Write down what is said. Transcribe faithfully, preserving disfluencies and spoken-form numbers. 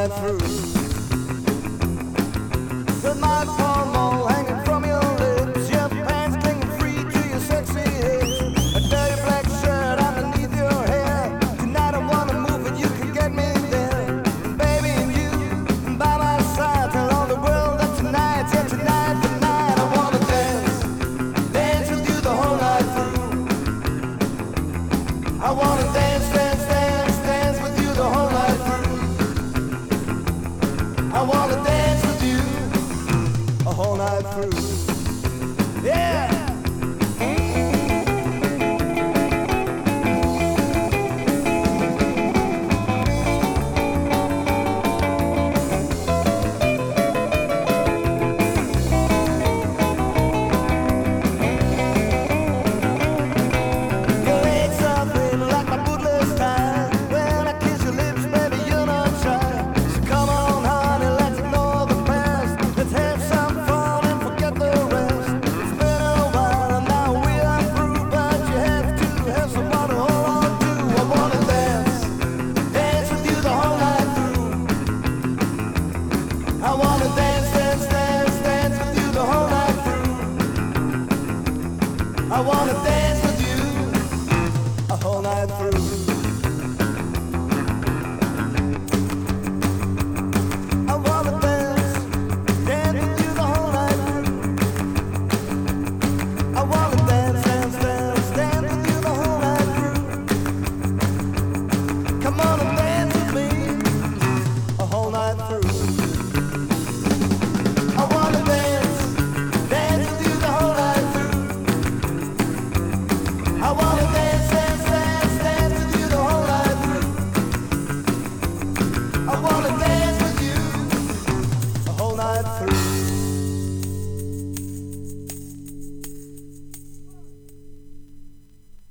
night through. With my palm all hanging from your lips, your pants clinging free to your sexy hips, a dirty black shirt underneath your hair. Tonight I wanna move and you can get me there. Baby, and you by my side, tell all the world that tonight, yeah, tonight, tonight I wanna dance, dance with you the whole night through. I wanna dance, dance, dance, dance with you the whole night through. I wanna dance with you a whole night through. Yeah! Your legs are thin like my bootless tie. When I kiss your lips, baby, you're not shy. So come on, honey, let's ignore the past. Let's have some fun and forget the rest. It's been a while and now we are through, but you have to have someone to hold on to. I wanna dance, dance with you the whole night through. I wanna dance, dance, dance, dance with you the whole night through. I wanna dance with you a whole night through.